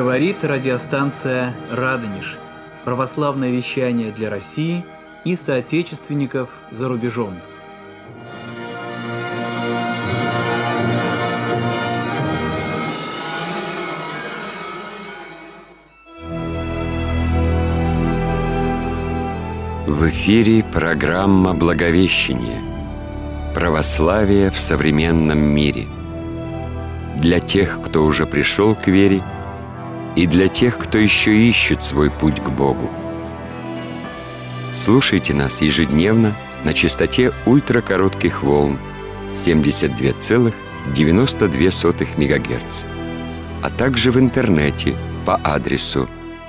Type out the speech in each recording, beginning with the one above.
Говорит радиостанция «Радонеж». Православное вещание для России и соотечественников за рубежом. В эфире программа «Благовещение. Православие в современном мире». Для тех, кто уже пришел к вере, и для тех, кто еще ищет свой путь к Богу. Слушайте нас ежедневно на частоте ультракоротких волн 72,92 МГц, а также в интернете по адресу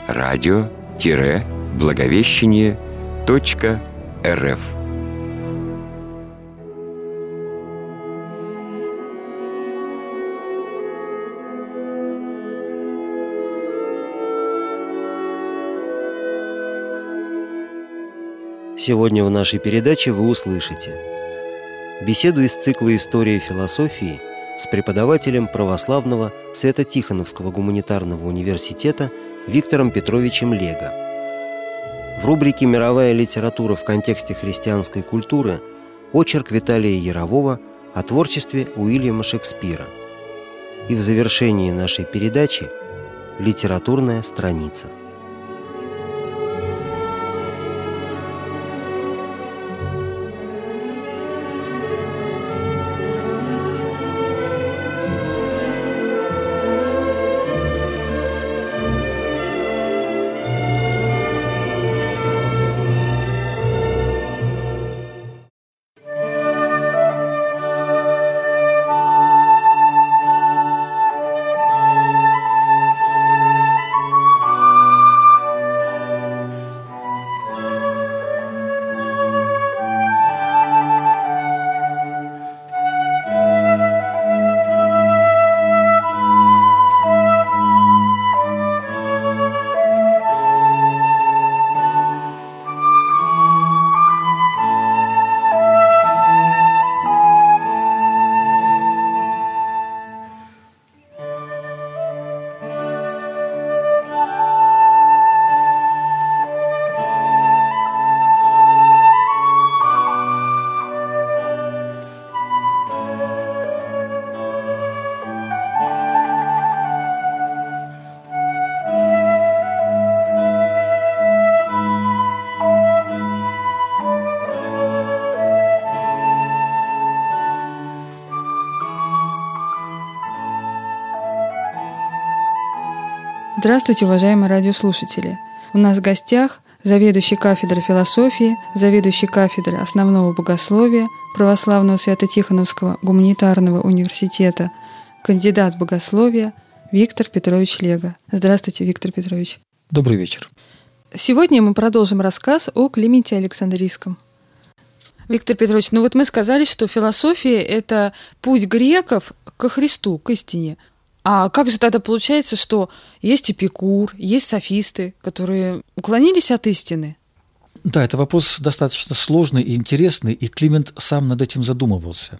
radio-благовещение.рф. Сегодня в нашей передаче вы услышите беседу из цикла «История философии» с преподавателем православного Свято-Тихоновского гуманитарного университета Виктором Петровичем Лего. В рубрике «Мировая литература в контексте христианской культуры» очерк Виталия Ярового о творчестве Уильяма Шекспира. И в завершении нашей передачи «Литературная страница». Здравствуйте, уважаемые радиослушатели! У нас в гостях заведующий кафедрой философии, заведующий кафедрой основного богословия Православного Свято-Тихоновского гуманитарного университета, кандидат богословия Виктор Петрович Лего. Здравствуйте, Виктор Петрович. Добрый вечер. Сегодня мы продолжим рассказ о Клименте Александрийском. Виктор Петрович, мы сказали, что философия – это путь греков ко Христу, к истине. А как же тогда получается, что есть Эпикур, есть софисты, которые уклонились от истины? Да, это вопрос достаточно сложный и интересный, и Климент сам над этим задумывался.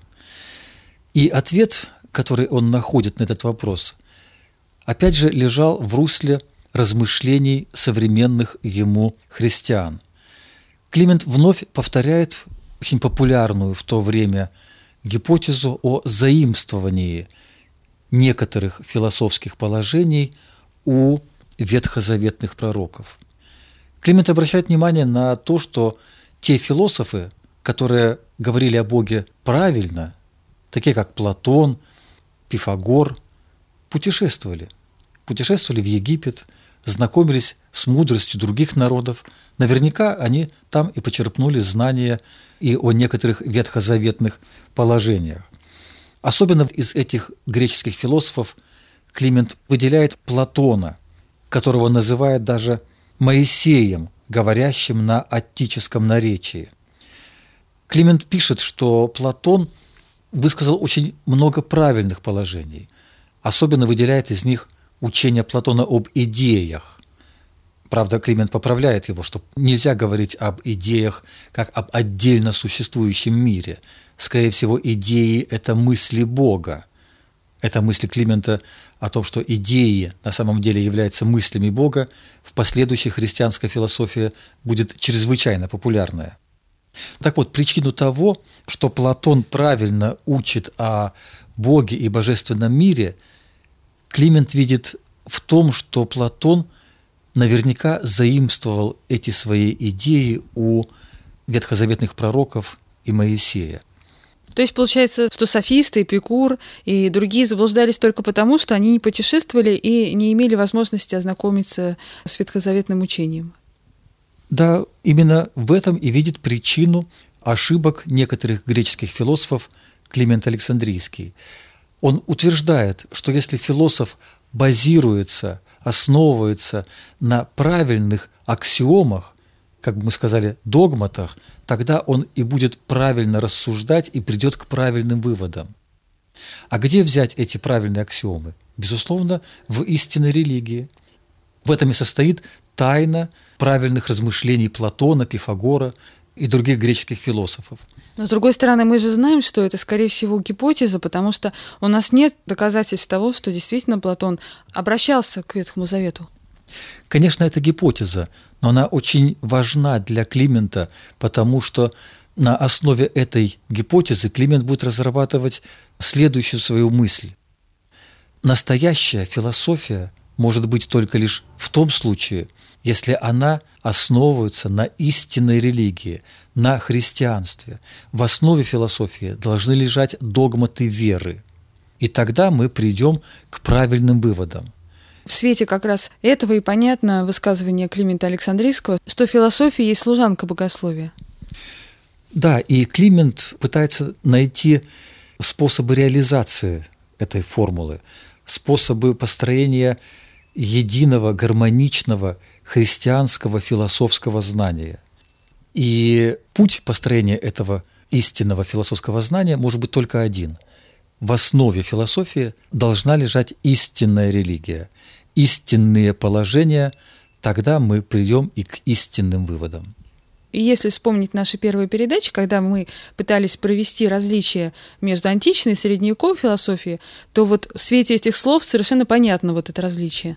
И ответ, который он находит на этот вопрос, опять же лежал в русле размышлений современных ему христиан. Климент вновь повторяет очень популярную в то время гипотезу о заимствовании некоторых философских положений у ветхозаветных пророков. Климент обращает внимание на то, что те философы, которые говорили о Боге правильно, такие как Платон, Пифагор, путешествовали в Египет, знакомились с мудростью других народов. Наверняка они там и почерпнули знания и о некоторых ветхозаветных положениях. Особенно из этих греческих философов Климент выделяет Платона, которого называет даже Моисеем, говорящим на аттическом наречии. Климент пишет, что Платон высказал очень много правильных положений. Особенно выделяет из них учение Платона об идеях. Правда, Климент поправляет его, что нельзя говорить об идеях как об отдельно существующем мире. Скорее всего, идеи – это мысли Бога. Эта мысль Климента о том, что идеи на самом деле являются мыслями Бога, в последующей христианской философии будет чрезвычайно популярная. Так вот, причину того, что Платон правильно учит о Боге и божественном мире, Климент видит в том, что Платон наверняка заимствовал эти свои идеи у ветхозаветных пророков и Моисея. То есть получается, что софисты, Эпикур и другие заблуждались только потому, что они не путешествовали и не имели возможности ознакомиться с ветхозаветным учением. Да, именно в этом и видит причину ошибок некоторых греческих философов Климент Александрийский. Он утверждает, что если философ базируется, основывается на правильных аксиомах, как бы мы сказали, догматах, тогда он и будет правильно рассуждать и придет к правильным выводам. А где взять эти правильные аксиомы? Безусловно, в истинной религии. В этом и состоит тайна правильных размышлений Платона, Пифагора и других греческих философов. Но, с другой стороны, мы же знаем, что это, скорее всего, гипотеза, потому что у нас нет доказательств того, что действительно Платон обращался к Ветхому Завету. Конечно, это гипотеза, но она очень важна для Климента, потому что на основе этой гипотезы Климент будет разрабатывать следующую свою мысль. Настоящая философия может быть только лишь в том случае, если она основывается на истинной религии, на христианстве. В основе философии должны лежать догматы веры. И тогда мы придем к правильным выводам. В свете как раз этого и понятно высказывание Климента Александрийского, что философия есть служанка богословия. Да, и Климент пытается найти способы реализации этой формулы, способы построения единого, гармоничного христианского философского знания. И путь построения этого истинного философского знания может быть только один. В основе философии должна лежать истинная религия, истинные положения, тогда мы придем и к истинным выводам. И если вспомнить наши первые передачи, когда мы пытались провести различия между античной и средневековой философией, то вот в свете этих слов совершенно понятно вот это различие.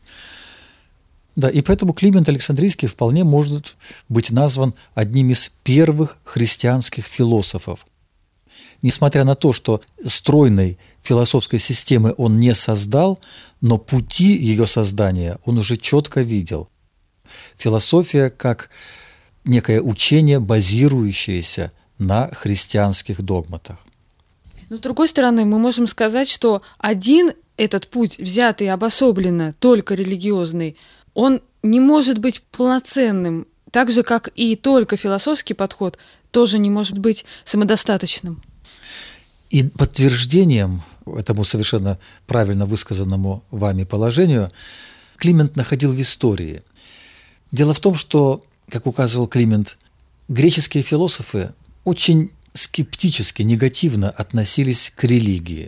Да, и поэтому Климент Александрийский вполне может быть назван одним из первых христианских философов. Несмотря на то, что стройной философской системы он не создал, но пути ее создания он уже четко видел. Философия как некое учение, базирующееся на христианских догматах. Но с другой стороны, мы можем сказать, что один этот путь, взятый обособленно, только религиозный, он не может быть полноценным, так же, как и только философский подход тоже не может быть самодостаточным. И подтверждением этому совершенно правильно высказанному вами положению Климент находил в истории. Дело в том, что, как указывал Климент, греческие философы очень скептически, негативно относились к религии.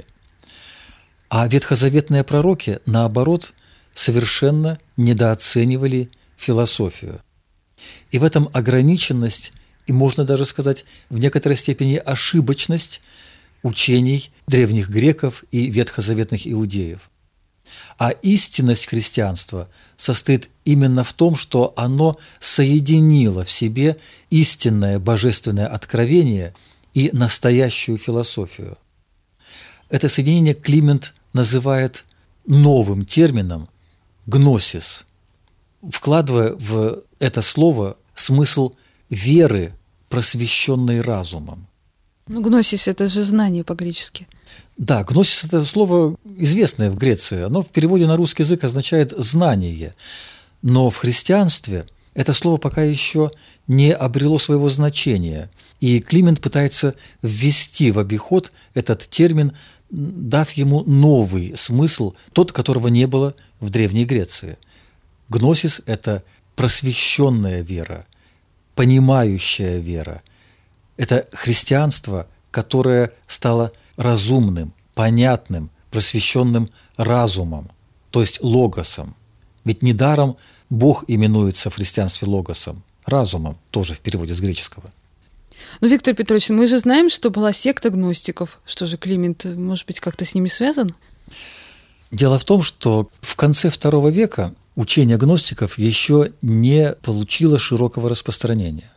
А ветхозаветные пророки, наоборот, совершенно недооценивали философию. И в этом ограниченность, и можно даже сказать, в некоторой степени ошибочность учений древних греков и ветхозаветных иудеев. А истинность христианства состоит именно в том, что оно соединило в себе истинное божественное откровение и настоящую философию. Это соединение Климент называет новым термином «гносис», вкладывая в это слово смысл веры, просвещенной разумом. Ну, гносис – это же знание по-гречески. Да, гносис – это слово известное в Греции. Оно в переводе на русский язык означает «знание». Но в христианстве это слово пока еще не обрело своего значения. И Климент пытается ввести в обиход этот термин, дав ему новый смысл, тот, которого не было в Древней Греции. Гносис – это просвещенная вера, понимающая вера. Это христианство, которое стало разумным, понятным, просвещенным разумом, то есть логосом. Ведь недаром Бог именуется в христианстве логосом, разумом, тоже в переводе с греческого. Ну, Виктор Петрович, мы же знаем, что была секта гностиков. Что же, Климент, может быть, как-то с ними связан? Дело в том, что в конце II века учение гностиков еще не получило широкого распространения.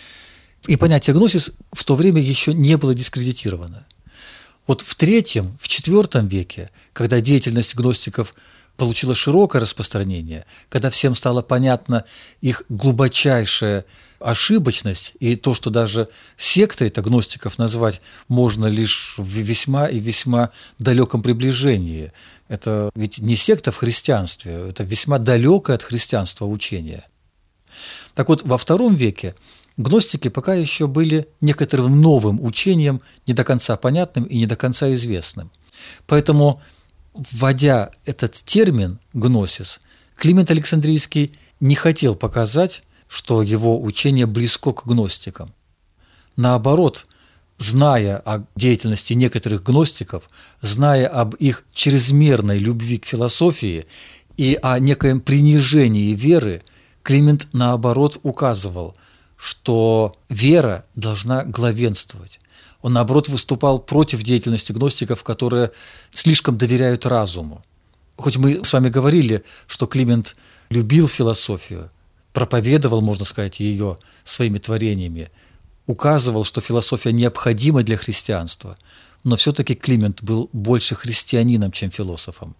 И понятие гносис в то время еще не было дискредитировано. Вот в III, в IV веке, когда деятельность гностиков получила широкое распространение, когда всем стало понятна их глубочайшая ошибочность и то, что даже сектой это гностиков назвать можно лишь в весьма и весьма далеком приближении. Это ведь не секта в христианстве, это весьма далекое от христианства учение. Так вот, во II веке гностики пока еще были некоторым новым учением, не до конца понятным и не до конца известным. Поэтому, вводя этот термин «гносис», Климент Александрийский не хотел показать, что его учение близко к гностикам. Наоборот, зная о деятельности некоторых гностиков, зная об их чрезмерной любви к философии и о некоем принижении веры, Климент, наоборот, указывал, что вера должна главенствовать. Он, наоборот, выступал против деятельности гностиков, которые слишком доверяют разуму. Хоть мы с вами говорили, что Климент любил философию, проповедовал, можно сказать, ее своими творениями, указывал, что философия необходима для христианства, но все-таки Климент был больше христианином, чем философом.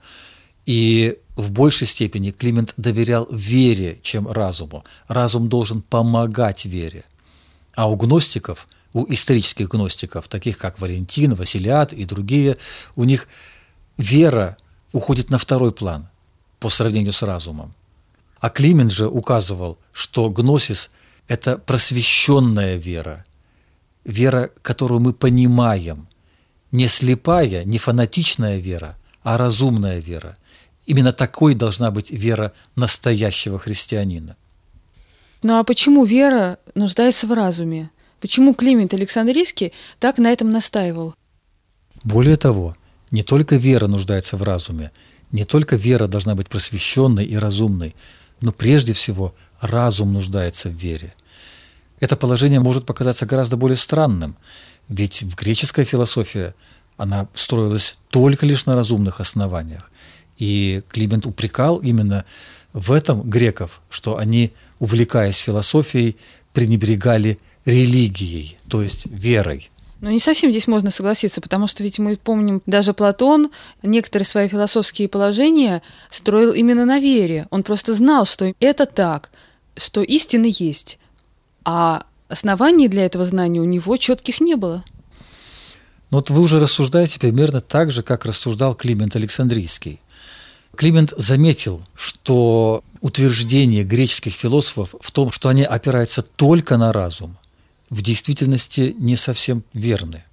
И в большей степени Климент доверял вере, чем разуму. Разум должен помогать вере. А у гностиков, у исторических гностиков, таких как Валентин, Василиад и другие, у них вера уходит на второй план по сравнению с разумом. А Климент же указывал, что гносис – это просвещенная вера, вера, которую мы понимаем, не слепая, не фанатичная вера, а разумная вера. Именно такой должна быть вера настоящего христианина. Ну а почему вера нуждается в разуме? Почему Климент Александрийский так на этом настаивал? Более того, не только вера нуждается в разуме, не только вера должна быть просвещенной и разумной, но прежде всего разум нуждается в вере. Это положение может показаться гораздо более странным, ведь в греческой философии она строилась только лишь на разумных основаниях. И Климент упрекал именно в этом греков, что они, увлекаясь философией, пренебрегали религией, то есть верой. Но не совсем здесь можно согласиться, потому что ведь мы помним, даже Платон некоторые свои философские положения строил именно на вере. Он просто знал, что это так, что истина есть. А оснований для этого знания у него четких не было. Но вот вы уже рассуждаете примерно так же, как рассуждал Климент Александрийский. Климент заметил, что утверждение греческих философов в том, что они опираются только на разум, в действительности не совсем верны.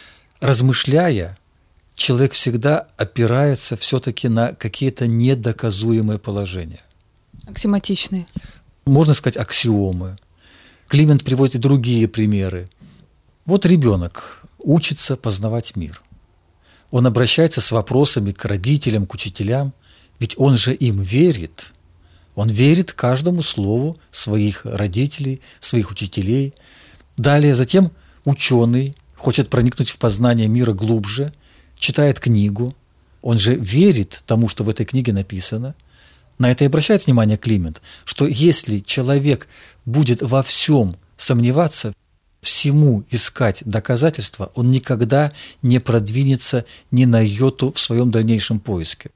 Размышляя, человек всегда опирается все-таки на какие-то недоказуемые положения. Аксиоматичные. Можно сказать, аксиомы. Климент приводит и другие примеры. Вот ребенок учится познавать мир. Он обращается с вопросами к родителям, к учителям, ведь он же им верит. Он верит каждому слову своих родителей, своих учителей. Далее, затем ученый хочет проникнуть в познание мира глубже, читает книгу. Он же верит тому, что в этой книге написано. На это и обращает внимание Климент, что если человек будет во всем сомневаться, всему искать доказательства, он никогда не продвинется ни на йоту в своем дальнейшем поиске.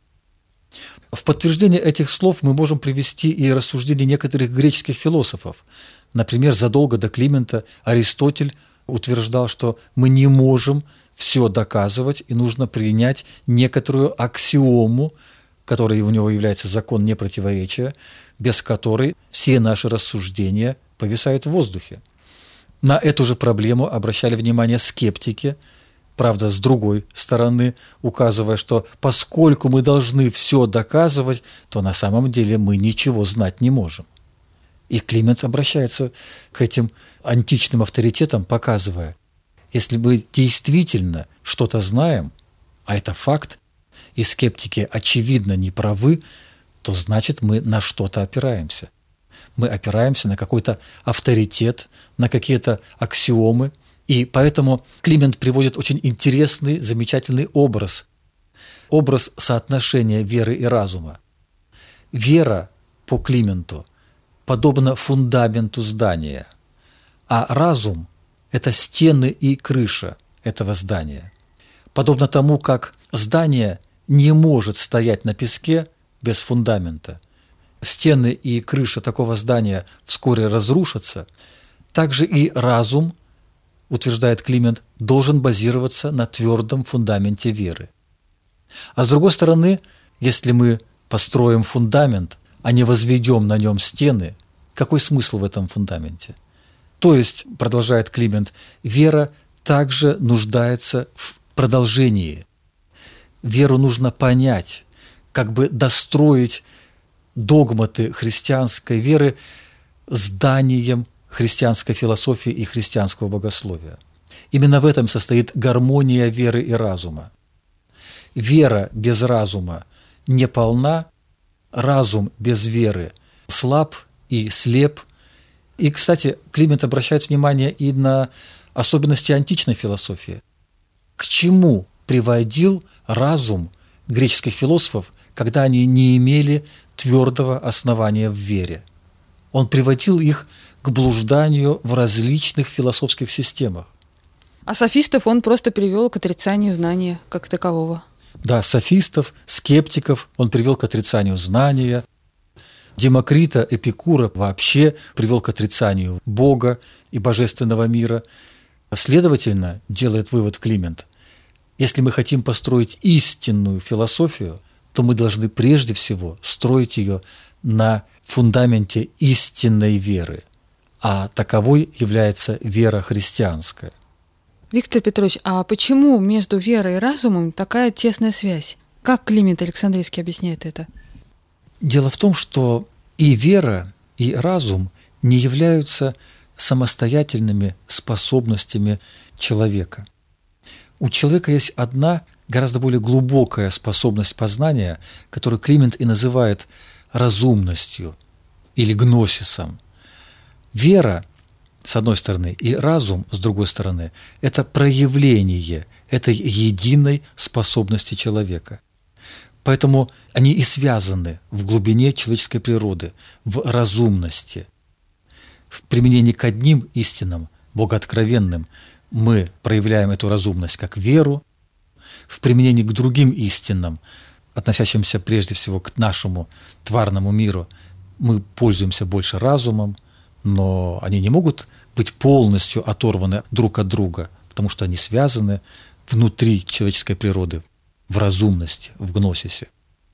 В подтверждение этих слов мы можем привести и рассуждения некоторых греческих философов. Например, задолго до Климента Аристотель утверждал, что мы не можем все доказывать, и нужно принять некоторую аксиому, которой у него является закон непротиворечия, без которой все наши рассуждения повисают в воздухе. На эту же проблему обращали внимание скептики, правда, с другой стороны, указывая, что поскольку мы должны все доказывать, то на самом деле мы ничего знать не можем. И Климент обращается к этим античным авторитетам, показывая, если мы действительно что-то знаем, а это факт, и скептики очевидно не правы, то значит мы на что-то опираемся. мы опираемся на какой-то авторитет, на какие-то аксиомы. И поэтому Климент приводит очень интересный, замечательный образ соотношения веры и разума. Вера по Клименту подобна фундаменту здания, а разум – это стены и крыша этого здания. Подобно тому, как здание не может стоять на песке без фундамента, стены и крыша такого здания вскоре разрушатся, также и разум, утверждает Климент, должен базироваться на твердом фундаменте веры. А с другой стороны, если мы построим фундамент, а не возведем на нем стены, какой смысл в этом фундаменте? То есть, продолжает Климент, вера также нуждается в продолжении. Веру нужно понять, как бы достроить догматы христианской веры зданием христианской философии и христианского богословия. Именно в этом состоит гармония веры и разума. Вера без разума неполна, разум без веры слаб и слеп. И, кстати, Климент обращает внимание и на особенности античной философии. К чему приводил разум греческих философов, когда они не имели твердого основания в вере? Он приводил их к блужданию в различных философских системах. А софистов он просто привел к отрицанию знания как такового. Да, софистов, скептиков он привел к отрицанию знания. Демокрита, Эпикура вообще привел к отрицанию Бога и божественного мира. Следовательно, делает вывод Климент, если мы хотим построить истинную философию, то мы должны прежде всего строить ее на фундаменте истинной веры, а таковой является вера христианская. Виктор Петрович, а почему между верой и разумом такая тесная связь? Как Климент Александрийский объясняет это? Дело в том, что и вера, и разум не являются самостоятельными способностями человека. У человека есть одна гораздо более глубокая способность познания, которую Климент и называет разумностью или гносисом. Вера, с одной стороны, и разум, с другой стороны, это проявление этой единой способности человека. Поэтому они и связаны в глубине человеческой природы, в разумности. В применении к одним истинам, богооткровенным, мы проявляем эту разумность как веру, в применении к другим истинам, относящимся прежде всего к нашему тварному миру, мы пользуемся больше разумом, но они не могут быть полностью оторваны друг от друга, потому что они связаны внутри человеческой природы, в разумности, в гносисе.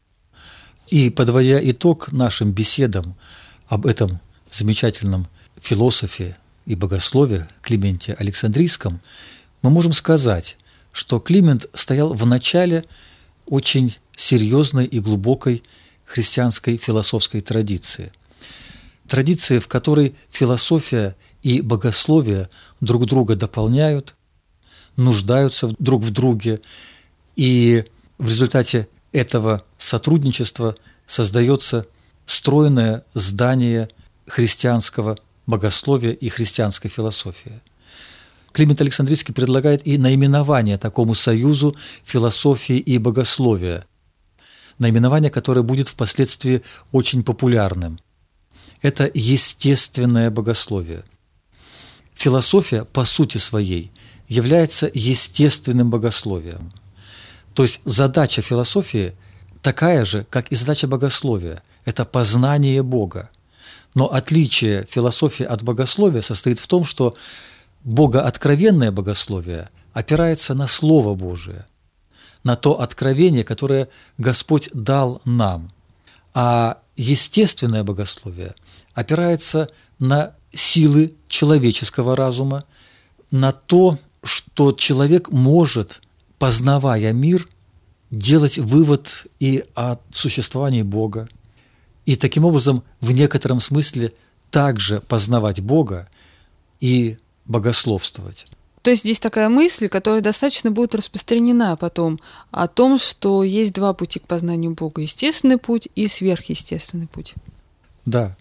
И подводя итог нашим беседам об этом замечательном философе и богослове Клименте Александрийском, мы можем сказать, что Климент стоял в начале очень серьезной и глубокой христианской философской традиции. Традиции, в которой философия и богословие друг друга дополняют, нуждаются друг в друге, и в результате этого сотрудничества создается стройное здание христианского богословия и христианской философии. Климент Александрийский предлагает и наименование такому союзу философии и богословия, наименование, которое будет впоследствии очень популярным. Это естественное богословие. Философия, по сути своей, является естественным богословием. То есть задача философии такая же, как и задача богословия – это познание Бога. Но отличие философии от богословия состоит в том, что богооткровенное богословие опирается на Слово Божие, на то откровение, которое Господь дал нам. А естественное богословие опирается на силы человеческого разума, на то, что человек может, познавая мир, делать вывод и о существовании Бога, и таким образом в некотором смысле также познавать Бога и богословствовать. То есть здесь такая мысль, которая достаточно будет распространена потом, о том, что есть два пути к познанию Бога – естественный путь и сверхъестественный путь. Да,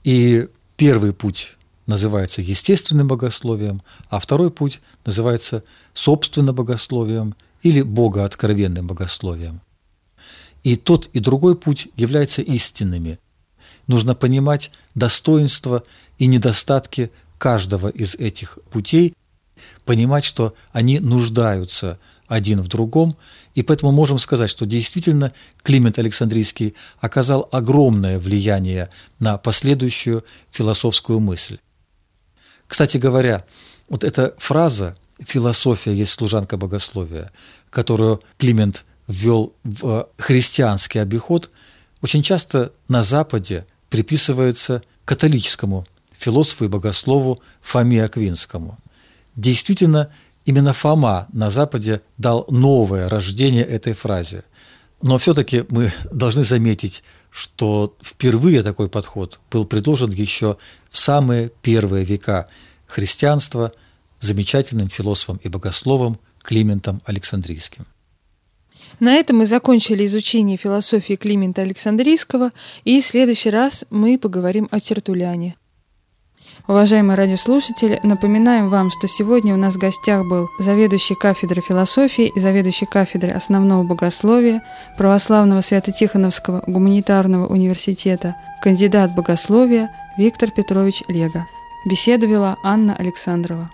И первый путь называется естественным богословием, а второй путь называется собственным богословием или богооткровенным богословием. И тот, и другой путь являются истинными. Нужно понимать достоинства и недостатки каждого из этих путей, понимать, что они нуждаются один в другом, и поэтому можем сказать, что действительно Климент Александрийский оказал огромное влияние на последующую философскую мысль. Кстати говоря, вот эта фраза «философия есть служанка богословия», которую Климент ввел в христианский обиход, очень часто на Западе приписывается католическому философу и богослову Фоме Аквинскому. Действительно, именно Фома на Западе дал новое рождение этой фразе. Но все-таки мы должны заметить, что впервые такой подход был предложен еще в самые первые века христианства замечательным философом и богословом Климентом Александрийским. На этом мы закончили изучение философии Климента Александрийского, и в следующий раз мы поговорим о Тертулляне. Уважаемые радиослушатели, напоминаем вам, что сегодня у нас в гостях был заведующий кафедрой философии и заведующий кафедрой основного богословия Православного Свято-Тихоновского гуманитарного университета, кандидат богословия Виктор Петрович Лего. Беседу вела Анна Александрова.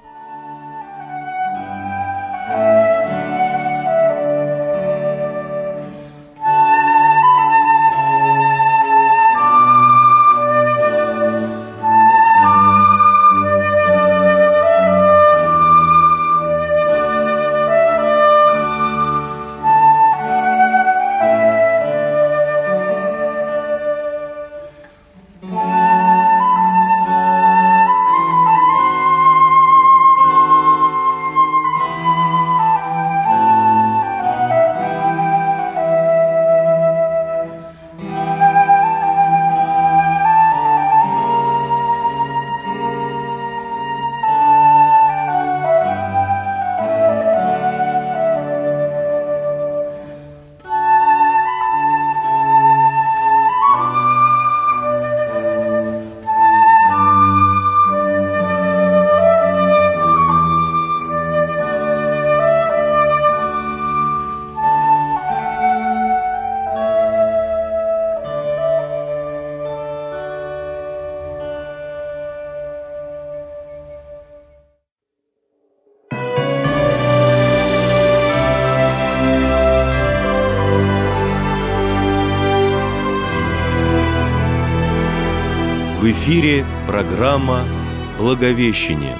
В эфире программа «Благовещение».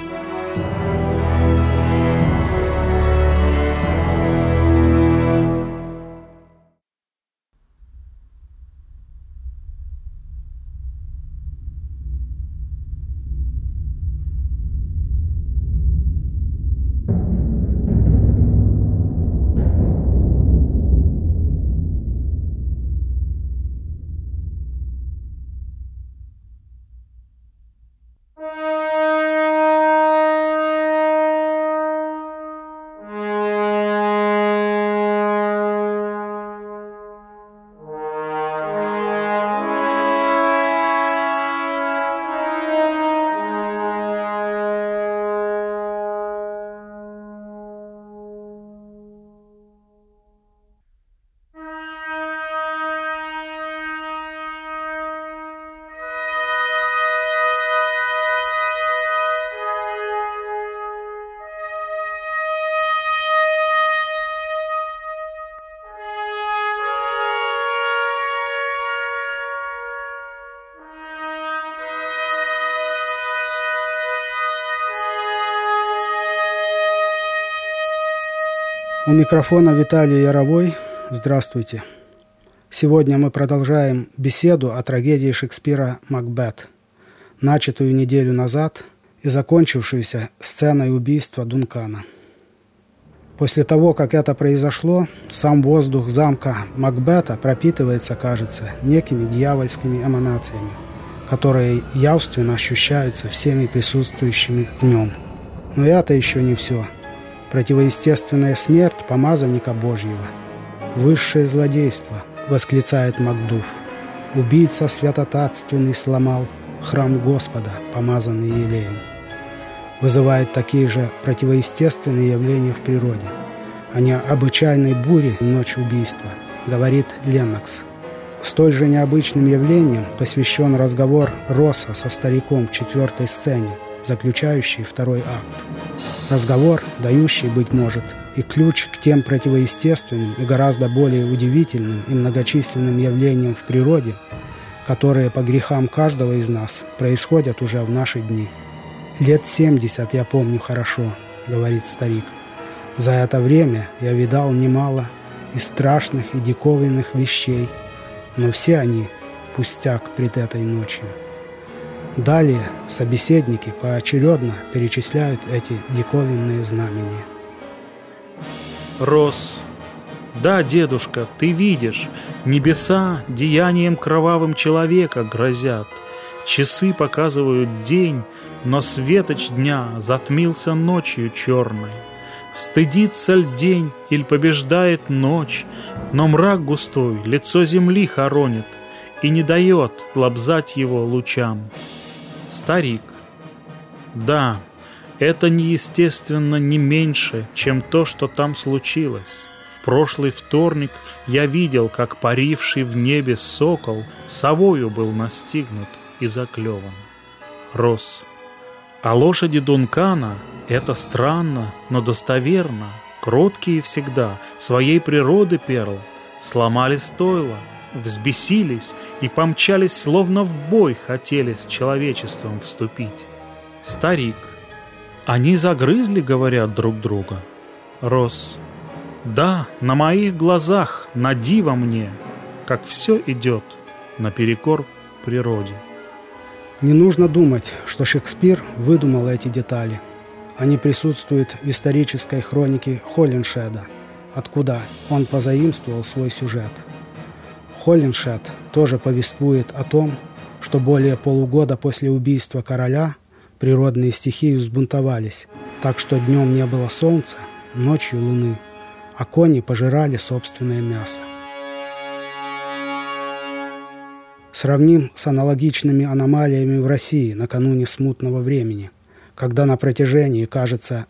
У микрофона Виталий Яровой. Здравствуйте. Сегодня мы продолжаем беседу о трагедии Шекспира «Макбет», начатую неделю назад и закончившуюся сценой убийства Дункана. После того, как это произошло, сам воздух замка Макбета пропитывается, кажется, некими дьявольскими эманациями, которые явственно ощущаются всеми присутствующими в нем. Но это еще не все. Противоестественная смерть помазанника Божьего. Высшее злодейство, восклицает Макдуф. Убийца святотатственный сломал храм Господа, помазанный елеем. Вызывает такие же противоестественные явления в природе, а не обычайной буре «Ночь убийства», говорит Леннокс. Столь же необычным явлением посвящен разговор Росса со стариком в 4-й сцене, заключающий 2-й акт. Разговор, дающий, быть может, и ключ к тем противоестественным и гораздо более удивительным и многочисленным явлениям в природе, которые по грехам каждого из нас происходят уже в наши дни. «Лет 70 я помню хорошо», — говорит старик. «За это время я видал немало и страшных, и диковинных вещей, но все они пустяк пред этой ночью». Далее собеседники поочередно перечисляют эти диковинные знамения. Росс. Да, дедушка, ты видишь, небеса деянием кровавым человека грозят. Часы показывают день, но светоч дня затмился ночью черной. Стыдится ль день или побеждает ночь, но мрак густой лицо земли хоронит и не дает лобзать его лучам. Старик. Да, это неестественно не меньше, чем то, что там случилось. В прошлый вторник я видел, как паривший в небе сокол совою был настигнут и заклеван. Росс. А лошади Дункана — это странно, но достоверно. Кроткие всегда, своей природы перл, сломали стойла, взбесились и помчались, словно в бой хотели с человечеством вступить. Старик. Они загрызли, говорят, друг друга. Росс. Да, на моих глазах, на диво мне, как все идет наперекор природе. Не нужно думать, что Шекспир выдумал эти детали. Они присутствуют в исторической хронике Холлиншеда, откуда он позаимствовал свой сюжет. Холлиншед тоже повествует о том, что более полугода после убийства короля природные стихии взбунтовались, так что днем не было солнца, ночью луны, а кони пожирали собственное мясо. Сравним с аналогичными аномалиями в России накануне смутного времени, когда на протяжении, кажется,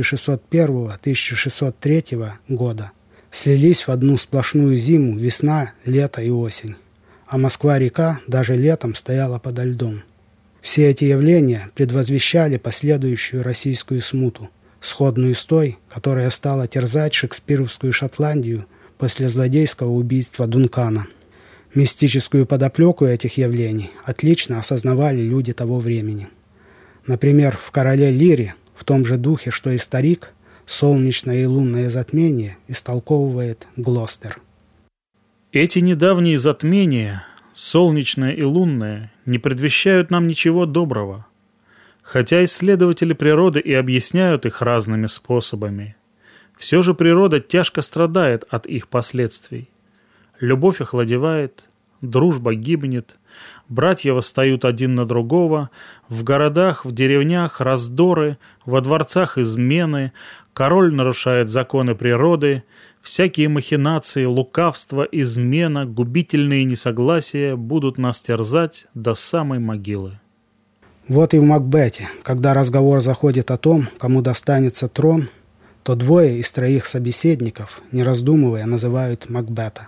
1601-1603 года слились в одну сплошную зиму весна, лето и осень, а Москва-река даже летом стояла подо льдом. Все эти явления предвозвещали последующую российскую смуту, сходную с той, которая стала терзать шекспировскую Шотландию после злодейского убийства Дункана. Мистическую подоплеку этих явлений отлично осознавали люди того времени. Например, в «Короле Лире», в том же духе, что и старик, солнечное и лунное затмение истолковывает Глостер. Эти недавние затмения, солнечное и лунное, не предвещают нам ничего доброго. Хотя исследователи природы и объясняют их разными способами, все же природа тяжко страдает от их последствий. Любовь охладевает, дружба гибнет, братья восстают один на другого, в городах, в деревнях раздоры, во дворцах измены, король нарушает законы природы, всякие махинации, лукавство, измена, губительные несогласия будут нас терзать до самой могилы. Вот и в «Макбете», когда разговор заходит о том, кому достанется трон, то двое из троих собеседников, не раздумывая, называют Макбета.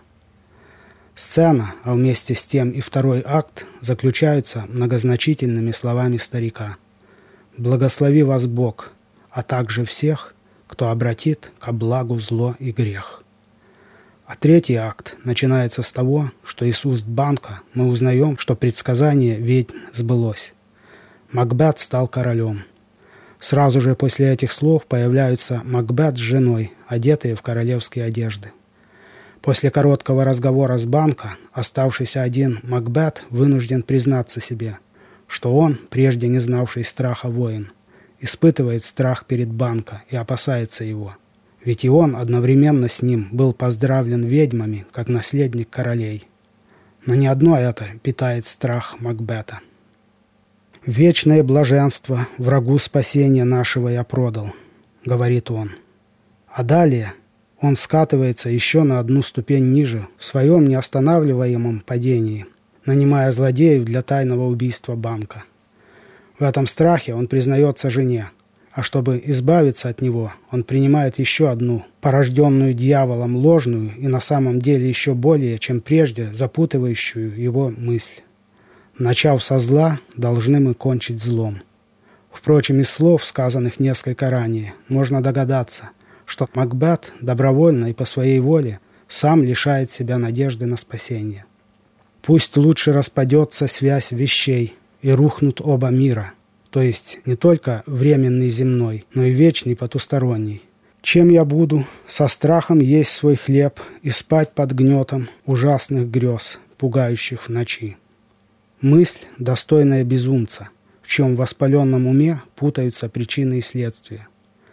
Сцена, а вместе с тем и 2-й акт, заключаются многозначительными словами старика: «Благослови вас Бог, а также всех, кто обратит ко благу зло и грех». А 3-й акт начинается с того, что из уст Банка мы узнаем, что предсказание ведьм сбылось. Макбет стал королем. Сразу же после этих слов появляются Макбет с женой, одетые в королевские одежды. После короткого разговора с Банка оставшийся один Макбет вынужден признаться себе, что он, прежде не знавший страха воин, испытывает страх перед Банка и опасается его. Ведь и он одновременно с ним был поздравлен ведьмами, как наследник королей. Но не одно это питает страх Макбета. «Вечное блаженство врагу спасения нашего я продал», — говорит он. А далее он скатывается еще на одну ступень ниже в своем неостанавливаемом падении, нанимая злодеев для тайного убийства банка. В этом страхе он признается жене, а чтобы избавиться от него, он принимает еще одну, порожденную дьяволом ложную и на самом деле еще более, чем прежде, запутывающую его мысль. Начав со зла, должны мы кончить злом. Впрочем, из слов, сказанных несколько ранее, можно догадаться, что Макбет добровольно и по своей воле сам лишает себя надежды на спасение. Пусть лучше распадется связь вещей и рухнут оба мира, то есть не только временный земной, но и вечный потусторонний. Чем я буду со страхом есть свой хлеб и спать под гнетом ужасных грез, пугающих в ночи? Мысль, достойная безумца, в чем в воспаленном уме путаются причины и следствия.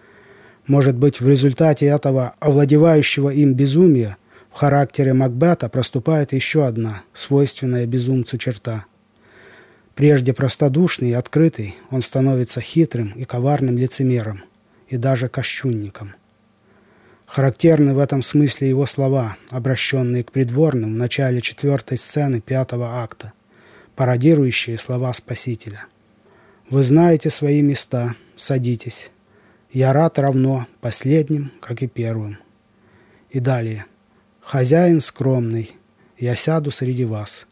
Может быть, в результате этого овладевающего им безумия в характере Макбета проступает еще одна, свойственная безумцу черта. Прежде простодушный и открытый, он становится хитрым и коварным лицемером, и даже кощунником. Характерны в этом смысле его слова, обращенные к придворным в начале 4-й сцены 5-го акта, пародирующие слова Спасителя. «Вы знаете свои места, садитесь. Я рад равно последним, как и первым». И далее. «Хозяин скромный, я сяду среди вас».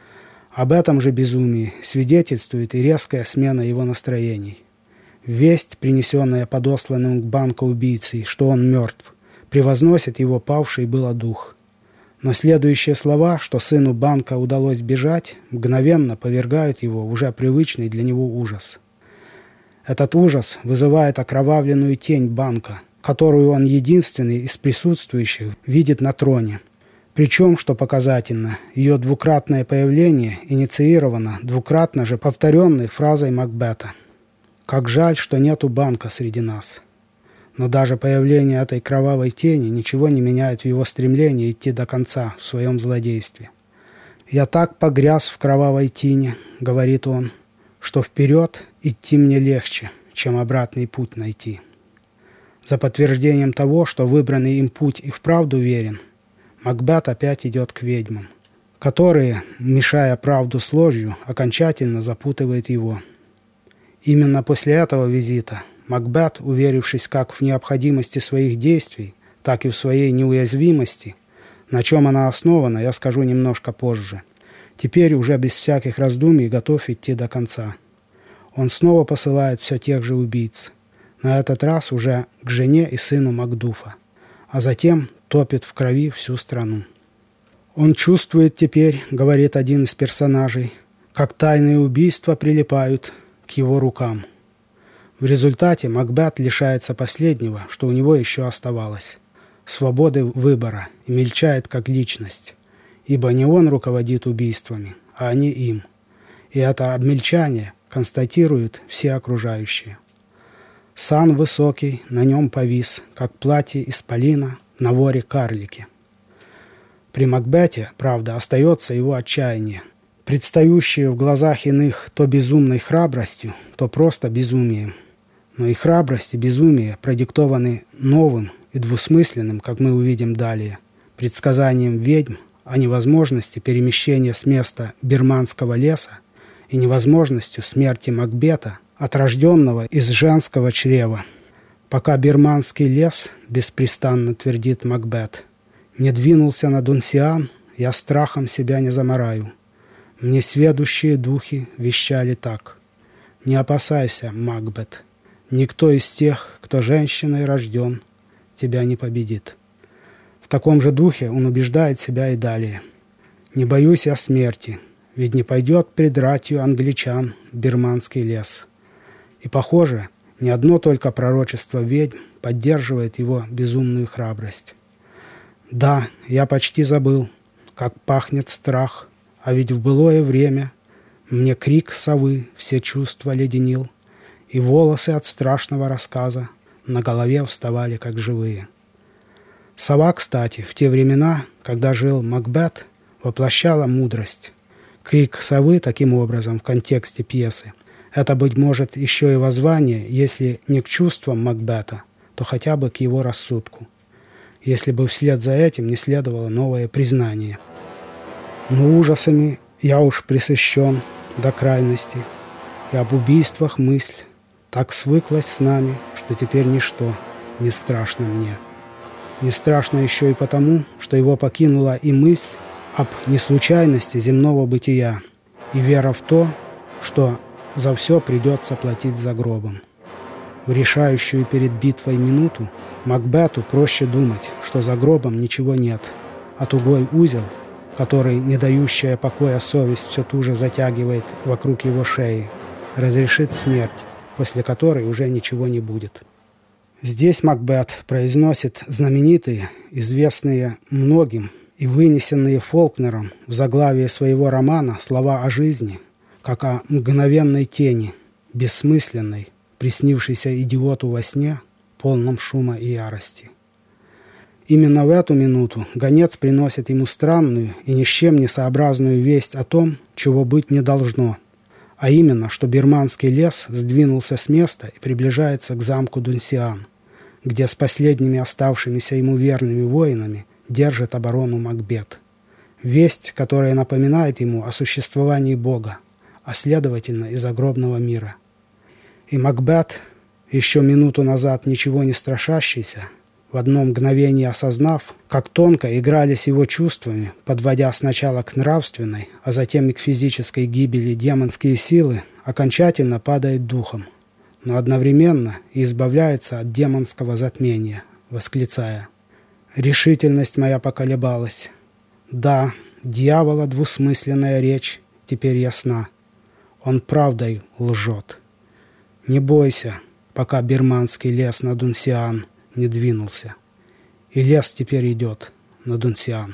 Об этом же безумии свидетельствует и резкая смена его настроений. Весть, принесенная подосланным к банку убийцей, что он мертв, превозносит его павший было дух. Но следующие слова, что сыну банка удалось бежать, мгновенно повергают его в уже привычный для него ужас. Этот ужас вызывает окровавленную тень банка, которую он единственный из присутствующих видит на троне. Причем, что показательно, ее двукратное появление инициировано двукратно же повторенной фразой Макбета. «Как жаль, что нету банка среди нас». Но даже появление этой кровавой тени ничего не меняет в его стремлении идти до конца в своем злодействе. «Я так погряз в кровавой тине», — говорит он, — «что вперед идти мне легче, чем обратный путь найти». За подтверждением того, что выбранный им путь и вправду верен, Макбет опять идет к ведьмам, которые, мешая правду с ложью, окончательно запутывают его. Именно после этого визита Макбет, уверившись как в необходимости своих действий, так и в своей неуязвимости, на чем она основана, я скажу немножко позже, теперь уже без всяких раздумий готов идти до конца. Он снова посылает все тех же убийц, на этот раз уже к жене и сыну Макдуфа, а затем топит в крови всю страну. Он чувствует теперь, говорит один из персонажей, как тайные убийства прилипают к его рукам. В результате Макбет лишается последнего, что у него еще оставалось – свободы выбора, и мельчает как личность, ибо не он руководит убийствами, а они им. И это обмельчание констатируют все окружающие. Сан высокий на нем повис, как платье исполина на воре карлики. При Макбете, правда, остается его отчаяние, предстающее в глазах иных то безумной храбростью, то просто безумием. Но и храбрость, и безумие продиктованы новым и двусмысленным, как мы увидим далее, предсказанием ведьм о невозможности перемещения с места бирманского леса и невозможностью смерти Макбета, от рожденного из женского чрева. Пока бирманский лес, беспрестанно твердит Макбет, не двинулся на Дунсиан, я страхом себя не замараю. Мне сведущие духи вещали так: не опасайся, Макбет, никто из тех, кто женщиной рожден, тебя не победит. В таком же духе он убеждает себя и далее. Не боюсь я смерти, ведь не пойдет пред ратью англичан бирманский лес. И, похоже, ни одно только пророчество ведьм поддерживает его безумную храбрость. Да, я почти забыл, как пахнет страх, а ведь в былое время мне крик совы все чувства леденил, и волосы от страшного рассказа на голове вставали как живые. Сова, кстати, в те времена, когда жил Макбет, воплощала мудрость. Крик совы, таким образом, в контексте пьесы, это, быть может, еще и воззвание, если не к чувствам Макбета, то хотя бы к его рассудку. Если бы вслед за этим не следовало новое признание. Но ужасами Я уж пресыщен до крайности, и об убийствах мысль так свыклась с нами, что теперь ничто не страшно мне. Не страшно еще и потому, что его покинула и мысль об неслучайности земного бытия, и вера в то, что за все придется платить за гробом. В решающую перед битвой минуту Макбету проще думать, что за гробом ничего нет, а тугой узел, который, не дающая покоя совесть, все туже затягивает вокруг его шеи, разрешит смерть, после которой уже ничего не будет. Здесь Макбет произносит знаменитые, известные многим и вынесенные Фолкнером в заглавие своего романа слова о жизни, как о мгновенной тени, бессмысленной, приснившейся идиоту во сне, полном шума и ярости. Именно в эту минуту гонец приносит ему странную и ни с чем не сообразную весть о том, чего быть не должно, а именно, что бирманский лес сдвинулся с места и приближается к замку Дунсиан, где с последними оставшимися ему верными воинами держит оборону Макбет. Весть, которая напоминает ему о существовании Бога, а следовательно и загробного мира. И Макбет, еще минуту назад ничего не страшащийся, в одно мгновение осознав, как тонко игрались его чувствами, подводя сначала к нравственной, а затем и к физической гибели демонские силы, окончательно падает духом, но одновременно и избавляется от демонского затмения, восклицая: «Решительность моя поколебалась. Да, дьявола двусмысленная речь теперь ясна. Он правдой лжет. Не бойся, пока бирманский лес на Дунсиан не двинулся. И лес теперь идет на Дунсиан».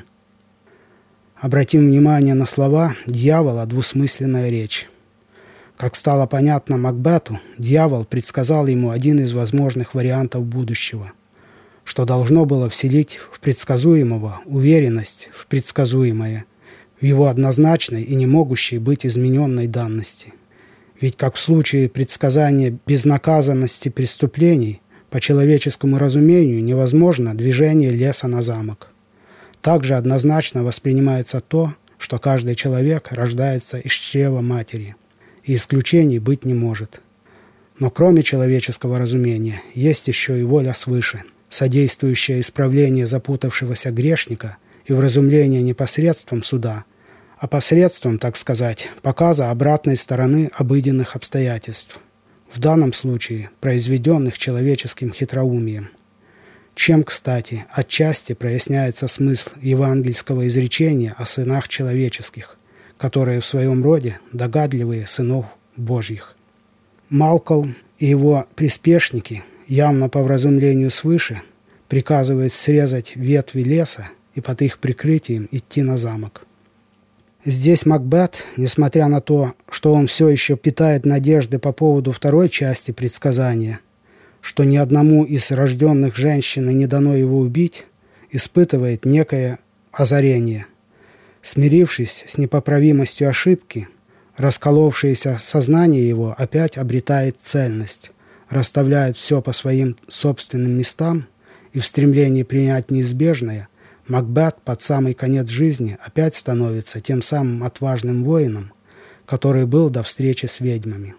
Обратим внимание на слова «дьявола двусмысленная речь». Как стало понятно Макбету, дьявол предсказал ему один из возможных вариантов будущего, что должно было вселить в предсказуемого уверенность в предсказуемое, в его однозначной и не могущей быть измененной данности. Ведь как в случае предсказания безнаказанности преступлений, по человеческому разумению невозможно движение леса на замок. Также однозначно воспринимается то, что каждый человек рождается из чрева матери, и исключений быть не может. Но кроме человеческого разумения есть еще и воля свыше, содействующая исправлению запутавшегося грешника и вразумление не посредством суда, а посредством, так сказать, показа обратной стороны обыденных обстоятельств, в данном случае произведенных человеческим хитроумием. Чем, кстати, отчасти проясняется смысл евангельского изречения о сынах человеческих, которые в своем роде догадливые сынов Божьих. Малкольм и его приспешники, явно по вразумлению свыше, приказывают срезать ветви леса и под их прикрытием идти на замок. Здесь Макбет, несмотря на то, что он все еще питает надежды по поводу второй части предсказания, что ни одному из рожденных женщин не дано его убить, испытывает некое озарение. Смирившись с непоправимостью ошибки, расколовшееся сознание его опять обретает цельность, расставляет все по своим собственным местам, и в стремлении принять неизбежное Макбет под самый конец жизни опять становится тем самым отважным воином, который был до встречи с ведьмами.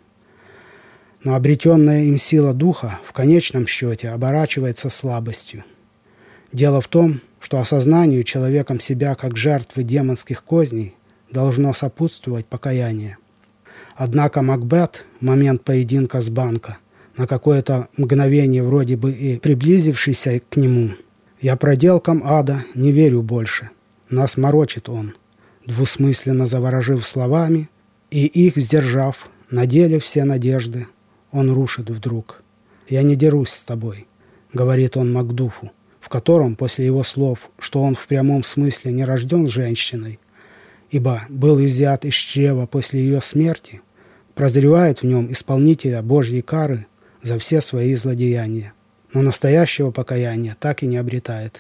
Но обретенная им сила духа в конечном счете оборачивается слабостью. Дело в том, что осознанию человеком себя как жертвы демонских козней должно сопутствовать покаяние. Однако Макбет в момент поединка с Банка, на какое-то мгновение вроде бы и приблизившийся к нему: «Я проделкам ада не верю больше. Нас морочит он», двусмысленно заворожив словами, и их сдержав, на деле все надежды он рушит вдруг. «Я не дерусь с тобой», — говорит он Макдуфу, в котором после его слов, что он в прямом смысле не рожден женщиной, ибо был изъят из чрева после ее смерти, прозревает в нем исполнителя Божьей кары за все свои злодеяния, но настоящего покаяния так и не обретает.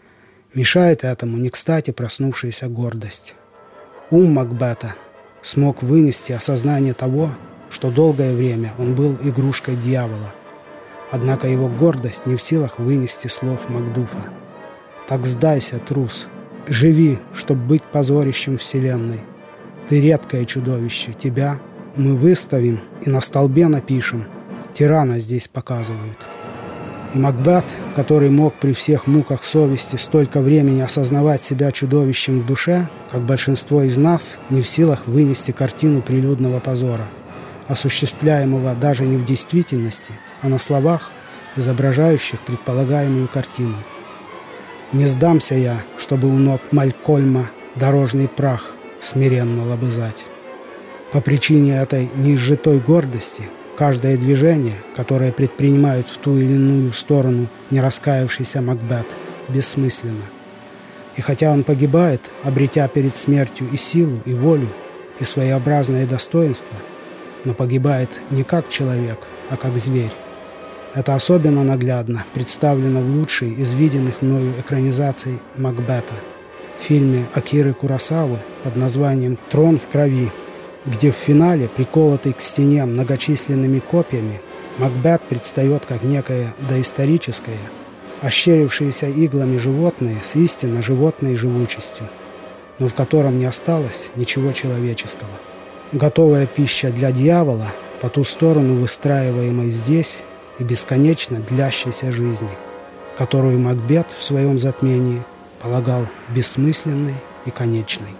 Мешает этому не кстати проснувшаяся гордость. Ум Макбета смог вынести осознание того, что долгое время он был игрушкой дьявола. Однако его гордость не в силах вынести слов Макдуфа. «Так сдайся, трус, живи, чтоб быть позорищем вселенной. Ты редкое чудовище, тебя мы выставим и на столбе напишем. Тирана здесь показывают». И Макбет, который мог при всех муках совести столько времени осознавать себя чудовищем в душе, как большинство из нас, не в силах вынести картину прилюдного позора, осуществляемого даже не в действительности, а на словах, изображающих предполагаемую картину. «Не сдамся я, чтобы у ног Малькольма дорожный прах смиренно лобызать». По причине этой неизжитой гордости каждое движение, которое предпринимает в ту или иную сторону не раскаявшийся Макбет, бессмысленно. И хотя он погибает, обретя перед смертью и силу, и волю, и своеобразное достоинство, но погибает не как человек, а как зверь. Это особенно наглядно представлено в лучшей из виденных мною экранизаций Макбета, в фильме Акиры Куросавы под названием «Трон в крови», где в финале, приколотый к стене многочисленными копьями, Макбет предстает как некое доисторическое, ощерившееся иглами животное с истинно животной живучестью, но в котором не осталось ничего человеческого. Готовая пища для дьявола по ту сторону выстраиваемой здесь и бесконечно длящейся жизни, которую Макбет в своем затмении полагал бессмысленной и конечной.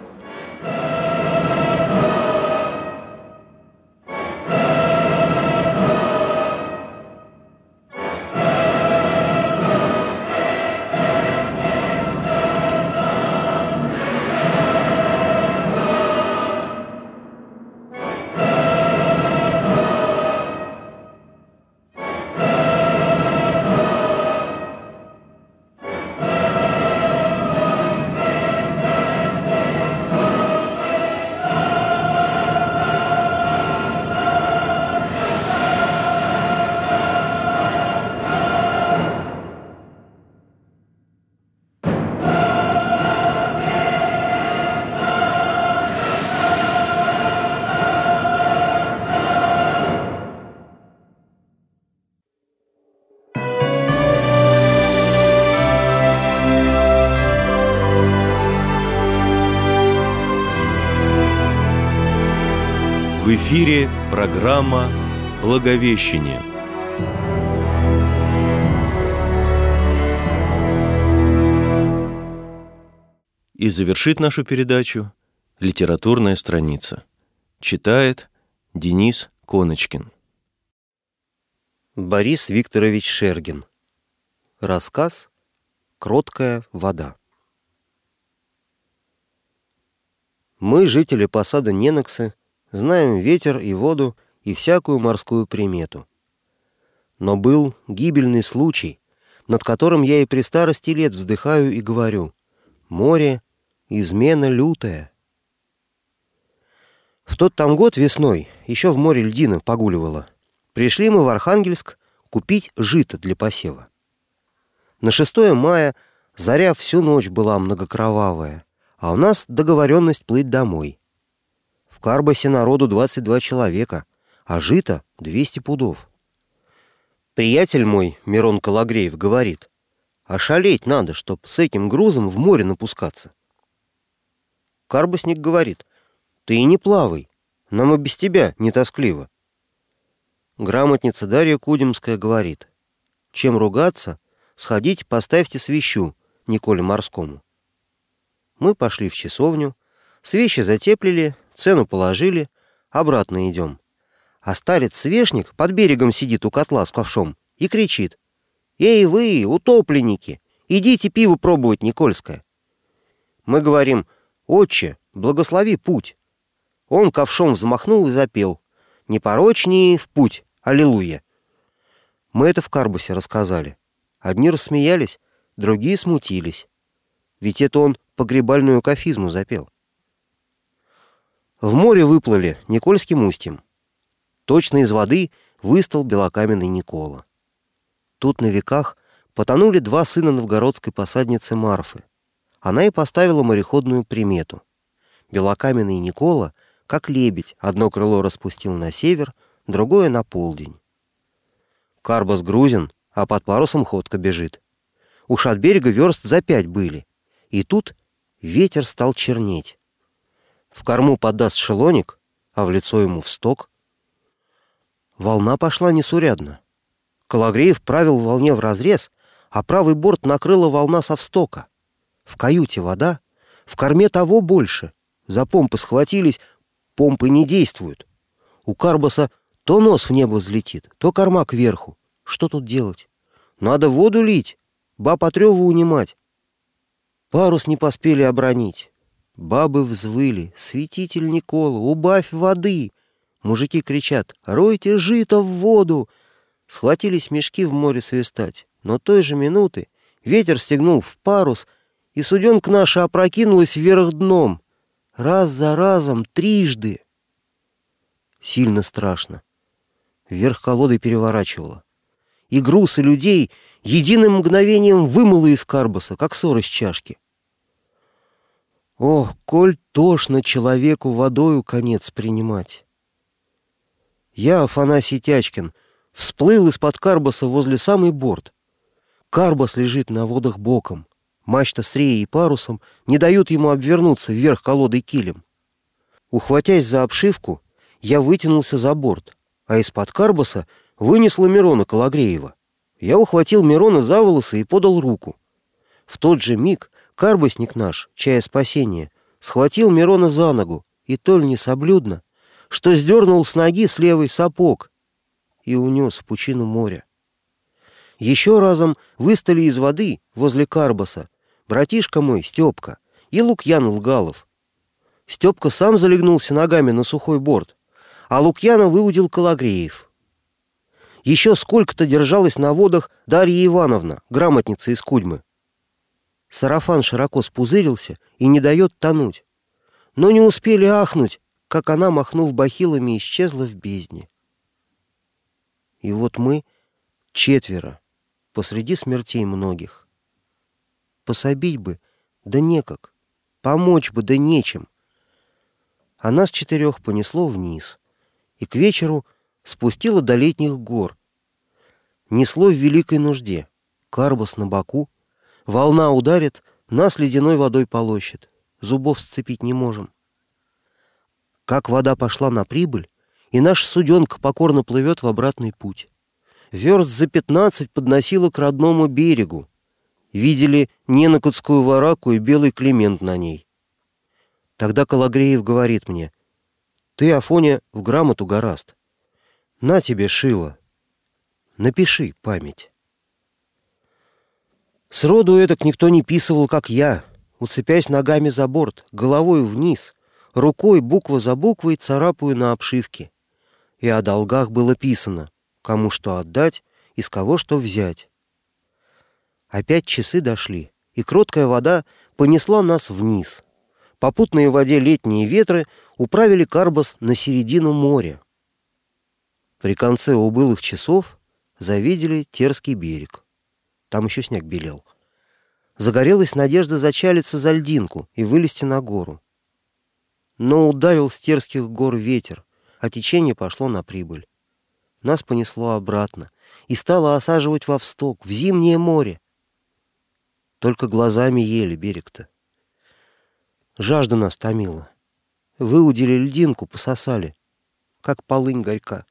В эфире программа «Благовещение». И завершит нашу передачу литературная страница. Читает Денис Коночкин. Борис Викторович Шергин. Рассказ «Кроткая вода». Мы, жители посада Неноксы, знаем ветер и воду и всякую морскую примету. Но был гибельный случай, над которым я и при старости лет вздыхаю и говорю: море — измена лютая. В тот там год весной еще в море льдина погуливала. Пришли мы в Архангельск купить жито для посева. На 6 мая заря всю ночь была многокровавая, а у нас договоренность плыть домой. В Карбасе народу 22 человека, а жито 200 пудов. Приятель мой, Мирон Калагреев, говорит: ошалеть надо, чтоб с этим грузом в море напускаться. Карбасник говорит: ты и не плавай, нам и без тебя не тоскливо. Грамотница Дарья Кудимская говорит: чем ругаться, сходите, поставьте свечу Николе Морскому. Мы пошли в часовню, свечи затеплили, цену положили, обратно идем. А старец-свешник под берегом сидит у котла с ковшом и кричит: «Эй вы, утопленники, идите пиво пробовать никольское». Мы говорим: «Отче, благослови путь». Он ковшом взмахнул и запел: «Непорочнее в путь, аллилуйя». Мы это в Карбасе рассказали. Одни рассмеялись, другие смутились. Ведь это он погребальную кафизму запел. В море выплыли Никольским устьем. Точно из воды выстал белокаменный Никола. Тут на веках потонули 2 сына новгородской посадницы Марфы. Она и поставила мореходную примету. Белокаменный Никола, как лебедь, одно крыло распустил на север, другое на полдень. Карбас грузен, а под парусом ходка бежит. Уж от берега верст за 5 были. И тут ветер стал чернеть. в корму подаст шелоник, а в лицо ему всток. Волна пошла несурядно. Калагреев правил в волне вразрез, а правый борт накрыла волна со встока. В каюте вода, в корме того больше. За помпы схватились, помпы не действуют. У Карбаса то нос в небо взлетит, то корма кверху. Что тут делать? Надо воду лить, баб от рёва унимать. Парус не поспели обронить. Бабы взвыли: «Святитель Никола, убавь воды!» Мужики кричат: «Ройте жито в воду!» Схватились мешки в море свистать. Но той же минуты ветер стегнул в парус, и суденка наша опрокинулась вверх дном. Раз за разом, трижды. Сильно страшно. Вверх колодой переворачивало. И груз, и людей единым мгновением вымыло из Карбаса, как сор из чашки. Ох, коль тошно человеку водою конец принимать. Я, Афанасий Тячкин, всплыл из-под Карбаса возле самый борт. Карбас лежит на водах боком. Мачта с реей и парусом не дают ему обвернуться вверх колодой килем. Ухватясь за обшивку, я вытянулся за борт, а из-под Карбаса вынесло Мирона Калагреева. Я ухватил Мирона за волосы и подал руку. В тот же миг карбасник наш, чая спасения, схватил Мирона за ногу, и толь несоблюдно, что сдернул с ноги с левой сапог и унес в пучину моря. Еще разом выстали из воды возле Карбаса братишка мой, Степка, и Лукьян Лгалов. Степка сам залегнулся ногами на сухой борт, а Лукьяна выудил Калагреев. Еще сколько-то держалась на водах Дарья Ивановна, грамотница из Кудьмы. Сарафан широко спузырился и не дает тонуть. Но не успели ахнуть, как она, махнув бахилами, исчезла в бездне. И вот мы, четверо, посреди смертей многих. Пособить бы, да некак, помочь бы, да нечем. А нас четырех понесло вниз, и к вечеру спустило до летних гор. Несло в великой нужде. Карбас на боку, волна ударит, нас ледяной водой полощет. Зубов сцепить не можем. Как вода пошла на прибыль, и наша суденка покорно плывет в обратный путь. Верст за 15 подносила к родному берегу. Видели Ненакутскую вараку и белый Климент на ней. Тогда Калагреев говорит мне: «Ты, Афоня, в грамоту гораст. На тебе шило. Напиши память». Сроду этак никто не писывал, как я, уцепясь ногами за борт, головой вниз, рукой буква за буквой царапаю на обшивке. И о долгах было писано, кому что отдать и с кого что взять. Опять часы дошли, и кроткая вода понесла нас вниз. Попутные в воде летние ветры управили Карбас на середину моря. При конце убылых часов завидели Терский берег. Там еще снег белел. Загорелась надежда зачалиться за льдинку и вылезти на гору. Но ударил с Терских гор ветер, а течение пошло на прибыль. Нас понесло обратно и стало осаживать во всток, в зимнее море. Только глазами ели берег-то. Жажда нас томила. Выудили льдинку, пососали, как полынь горька.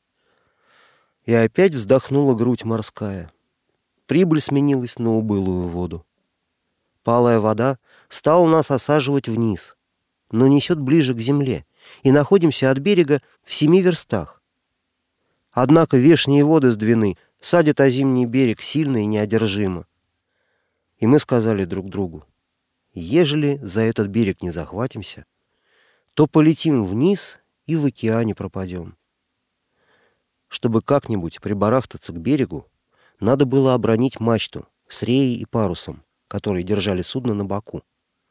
И опять вздохнула грудь морская. Прибыль сменилась на убылую воду. Палая вода стала нас осаживать вниз, но несет ближе к земле, и находимся от берега в 7 верстах. Однако вешние воды с Двины садят о зимний берег сильно и неодержимо. И мы сказали друг другу: ежели за этот берег не захватимся, то полетим вниз и в океане пропадем. Чтобы как-нибудь прибарахтаться к берегу, надо было обронить мачту с реей и парусом, которые держали судно на боку.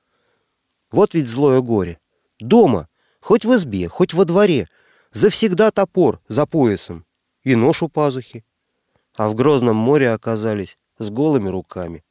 Вот ведь злое горе. Дома, хоть в избе, хоть во дворе, завсегда топор за поясом и нож у пазухи. А в грозном море оказались с голыми руками.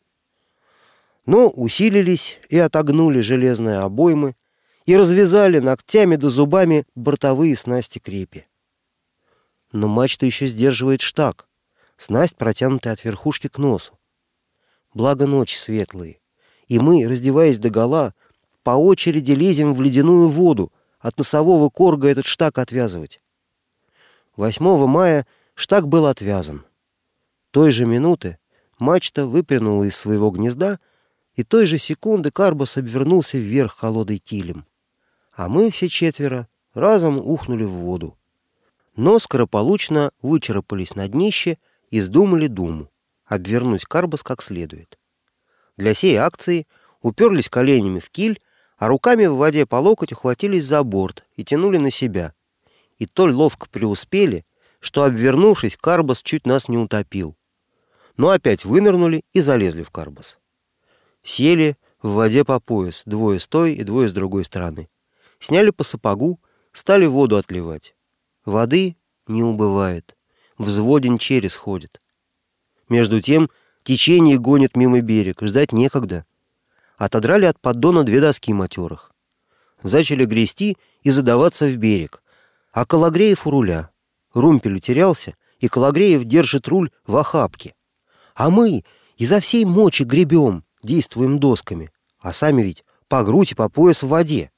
Но усилились и отогнули железные обоймы и развязали ногтями да зубами бортовые снасти крепи. Но мачта еще сдерживает штаг, снасть протянутая от верхушки к носу. Благо ночи светлые, и мы, раздеваясь догола, по очереди лезем в ледяную воду, от носового корга этот штаг отвязывать. 8 мая штаг был отвязан. Той же минуты мачта выпрыгнула из своего гнезда, и той же секунды карбас обвернулся вверх холодой килем. А мы все 4 разом ухнули в воду. Но скорополучно вычерпались на днище и сдумали думу — обвернуть карбас как следует. Для сей акции уперлись коленями в киль, а руками в воде по локоть ухватились за борт и тянули на себя. И толь ловко преуспели, что, обвернувшись, карбас чуть нас не утопил. Но опять вынырнули и залезли в карбас. Сели в воде по пояс, 2 с той и 2 с другой стороны. Сняли по сапогу, стали воду отливать. Воды не убывает, взводен через ходит. Между тем течение гонит мимо берег, ждать некогда. Отодрали от поддона 2 доски матерых. Зачали грести и задаваться в берег. А Калагреев у руля. Румпель утерялся, и Калагреев держит руль в охапке. А мы изо всей мочи гребем, действуем досками, а сами ведь по грудь и по пояс в воде.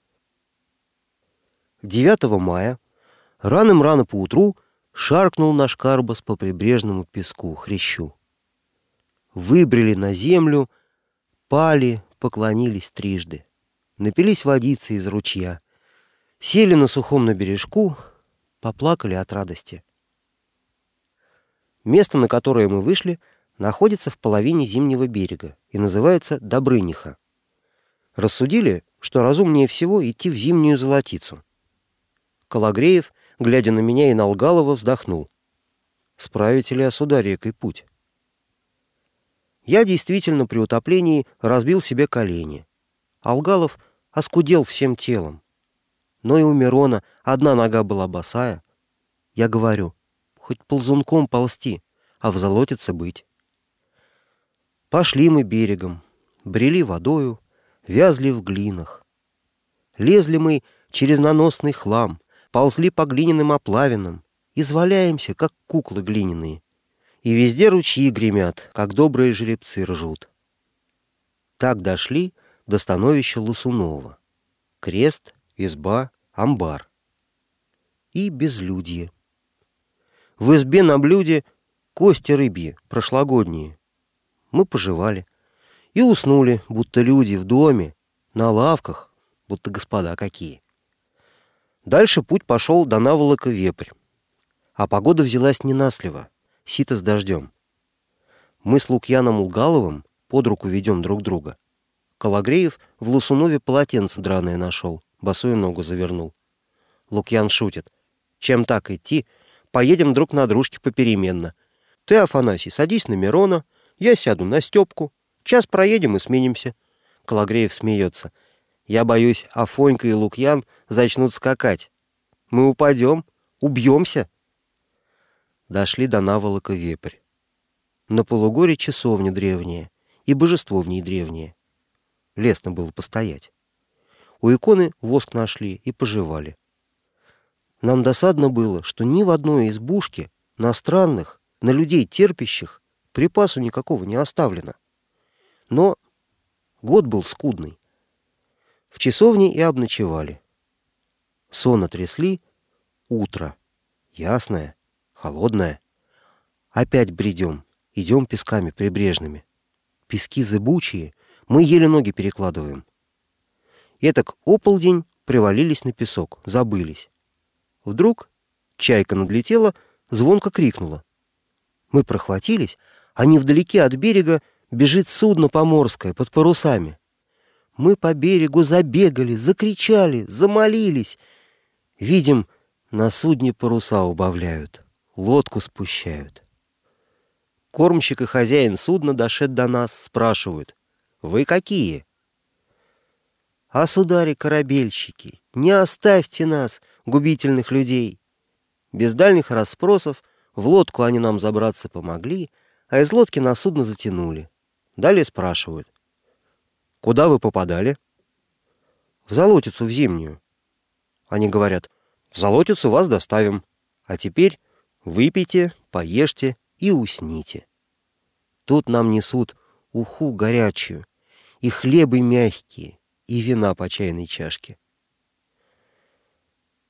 9 мая рано поутру шаркнул наш карбас по прибрежному песку, хрящу. Выбрели на землю, пали, поклонились трижды, напились водицы из ручья, сели на сухом на бережку, поплакали от радости. Место, на которое мы вышли, находится в половине зимнего берега и называется Добрыниха. Рассудили, что разумнее всего идти в зимнюю Золотицу. Калагреев, глядя на меня и на Алгалова, вздохнул. Справите ли, сударь, рекой путь? Я действительно при утоплении разбил себе колени. Алгалов оскудел всем телом. Но и у Мирона одна нога была босая. Я говорю, хоть ползунком ползти, а в Золотице быть. Пошли мы берегом, брели водою, вязли в глинах. Лезли мы через наносный хлам, ползли по глиняным оплавинам, изваляемся, как куклы глиняные. И везде ручьи гремят, как добрые жеребцы ржут. Так дошли до становища Лосунова. Крест, изба, амбар. И безлюдье. В избе на блюде кости рыбьи, прошлогодние. Мы пожевали и уснули, будто люди в доме, на лавках, будто господа какие. Дальше путь пошел до Наволока-Вепрь. А погода взялась ненастливо, сито с дождем. Мы с Лукьяном Улгаловым под руку ведем друг друга. Калагреев в Лосунове полотенце драное нашел, босую ногу завернул. Лукьян шутит. Чем так идти? Поедем друг на дружке попеременно. Ты, Афанасий, садись на Мирона, я сяду на Степку. Час проедем и сменимся. Калагреев смеется. Я боюсь, Афонька и Лукьян зачнут скакать. Мы упадем, убьемся. Дошли до Наволока-Вепрь. На полугоре часовня древняя, и божество в ней древнее. Лестно было постоять. У иконы воск нашли и пожевали. Нам досадно было, что ни в одной избушке на странных, на людей терпящих, припасу никакого не оставлено. Но год был скудный. В часовне и обночевали. Сон отрясли, утро. Ясное, холодное. Опять бредем, идем песками прибрежными. Пески зыбучие, мы еле ноги перекладываем. Этак ополдень привалились на песок, забылись. Вдруг чайка надлетела, звонко крикнула. Мы прохватились, а невдалеке от берега бежит судно поморское под парусами. Мы по берегу забегали, закричали, замолились. Видим, на судне паруса убавляют, лодку спущают. Кормщик и хозяин судна, дошед до нас, спрашивают: «Вы какие?» «А, судари-корабельщики, не оставьте нас, губительных людей!» Без дальних расспросов в лодку они нам забраться помогли, а из лодки на судно затянули. Далее спрашивают: «Куда вы попадали?» «В Золотицу, в зимнюю». Они говорят: «В Золотицу вас доставим, а теперь выпейте, поешьте и усните». Тут нам несут уху горячую, и хлебы мягкие, и вина по чайной чашке.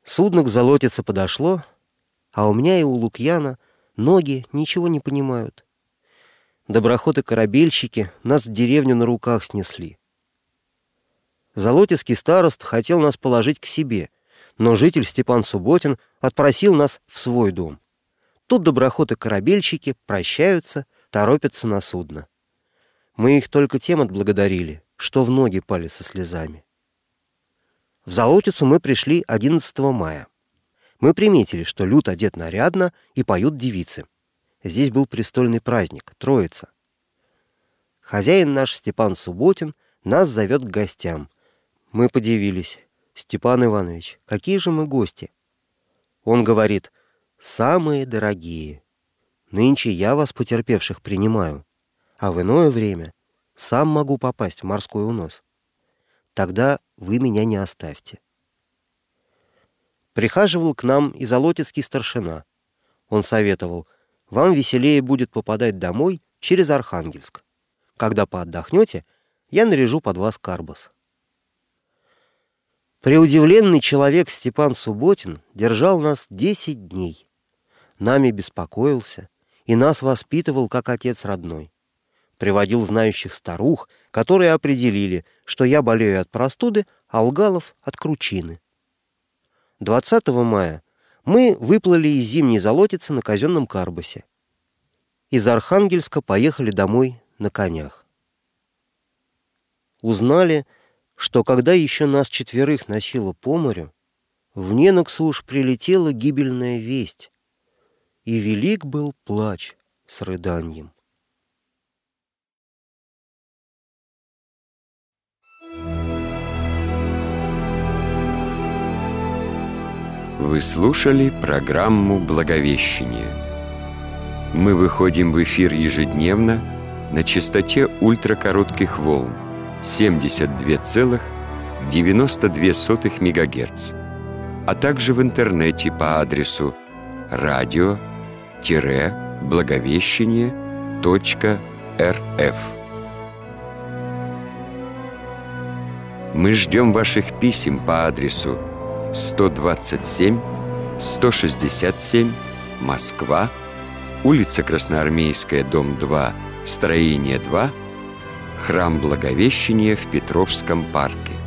Судно к Золотице подошло, а у меня и у Лукьяна ноги ничего не понимают. Доброходы-корабельщики нас в деревню на руках снесли. Золотицкий староста хотел нас положить к себе, но житель Степан Субботин отпросил нас в свой дом. Тут доброходы-корабельщики прощаются, торопятся на судно. Мы их только тем отблагодарили, что в ноги пали со слезами. В Золотицу мы пришли 11 мая. Мы приметили, что люд одет нарядно и поют девицы. Здесь был престольный праздник, Троица. Хозяин наш Степан Субботин нас зовет к гостям. Мы подивились. «Степан Иванович, какие же мы гости?» Он говорит: «Самые дорогие. Нынче я вас, потерпевших, принимаю, а в иное время сам могу попасть в морской унос. Тогда вы меня не оставьте». Прихаживал к нам и золотицкий старшина. Он советовал: «Вам веселее будет попадать домой через Архангельск. Когда поотдохнете, я наряжу под вас карбас». Преудивленный человек Степан Субботин держал нас 10 дней. Нами беспокоился и нас воспитывал как отец родной. Приводил знающих старух, которые определили, что я болею от простуды, а Лгалов — от кручины. 20 мая мы выплыли из Зимней Золотицы на казенном карбасе. Из Архангельска поехали домой на конях. Узнали, что когда еще нас 4 носило по морю, в Неноксу уж прилетела гибельная весть, и велик был плач с рыданьем. Вы слушали программу «Благовещение». Мы выходим в эфир ежедневно на частоте ультракоротких волн 72,92 МГц, а также в интернете по адресу radio-благовещение.рф. Мы ждем ваших писем по адресу 127 167 Москва, улица Красноармейская, дом 2, строение 2, Храм Благовещения в Петровском парке.